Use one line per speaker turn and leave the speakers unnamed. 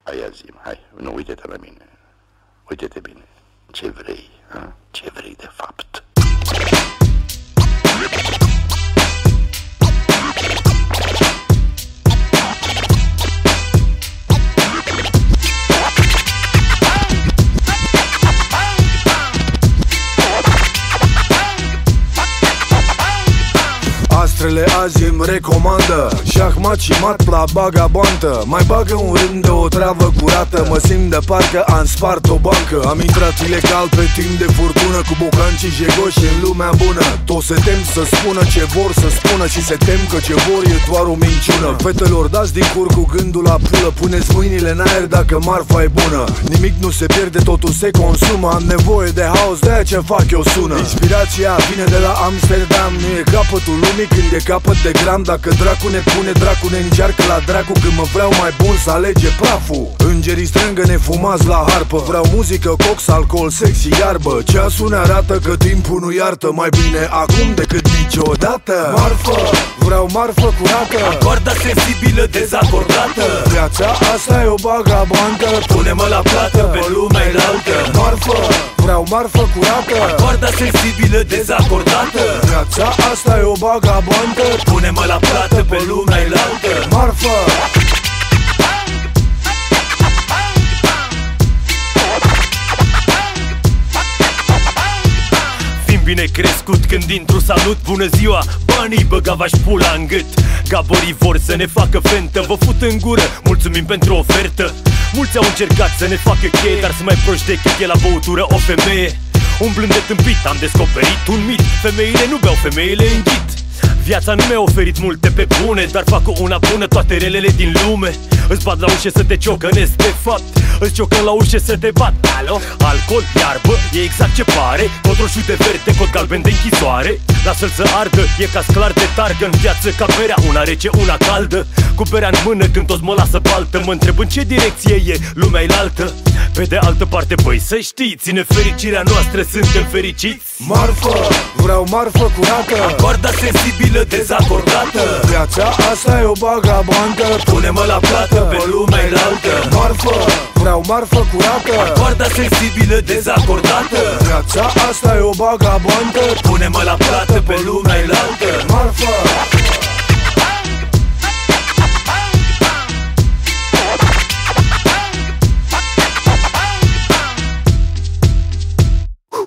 Hai zi, hai, nu uite-te la mine. Uite-te bine. Ce vrei, ha? Ce vrei de fapt?
Astrele azi îmi recomandă șahmat și mat la bagabantă. Mai bagă un rând de o travă curată. Mă simt de parcă am spart o bancă. Am intrat ilegal pe timp de furtună, cu bocancii jegoși în lumea bună. Toți se tem să spună ce vor să spună și se tem că ce vor e doar o minciună. Fetelor, dați din cur cu gândul la pulă, puneți mâinile în aer dacă marfa e bună. Nimic nu se pierde, totul se consumă. Am nevoie de haos, de-aia ce fac eu sună. Inspirația vine de la Amsterdam. Nu e capătul lumii când e capăt de gram. Dacă dracu ne pune, dracu ne încearcă la dracu. Când mă vreau mai bun să alege praful. Îngerii strângă nefumați la harpă. Vreau muzică, cox, alcool, sex și iarbă. Ceasul ne arată că timpul nu iartă. Mai bine acum decât niciodată. Marfă, vreau marfă curată.
Corda sensibilă dezacordată.
Viața asta e o bagabantă.
Pune-mă la plată pe lumea înaltă.
Marfă, vreau marfă curată.
Corda sensibilă dezacordată.
Viața asta e o bagabantă.
Pune-mă la plată pe lumea înaltă.
Marfă.
Fiind bine crescut când intru salut, bună ziua, banii băgava-și pula în gât. Gaborii vor să ne facă fentă, vă fut în gură, mulțumim pentru ofertă. Mulți au încercat să ne facă cheie, dar sunt mai proști decât e la băutură o femeie. Umblând de tâmpit, am descoperit un mit. Femeile nu beau, femeile înghit. Viața nu mi-a oferit multe pe bune, dar fac cu una bună toate relele din lume. Îți bat la ușă să te ciocănesc, de fapt îți ciocăn la ușă să te bat. Alo? Alcool, iarbă, e exact ce pare. Cod roșu de verde, cod galben de închisoare. Lasă-l să ardă, e ca sclar de targă. În viață ca berea, una rece, una caldă. Cu berea în mână când toți mă lasă baltă. Mă întreb în ce direcție e lumea ilaltă. Pe de altă parte, băi, să știți, în nefericirea noastră suntem fericiți.
Marfă, vreau marfă curată.
Corda sensibilă dezacordată.
Viața asta e o bagabantă.
Pune-mă la plată pe lumea înaltă.
Marfă, vreau marfă curată.
Corda sensibilă dezacordată.
Viața asta e o bagabantă.
Pune-mă la plată pe lumea înaltă.
Marfă.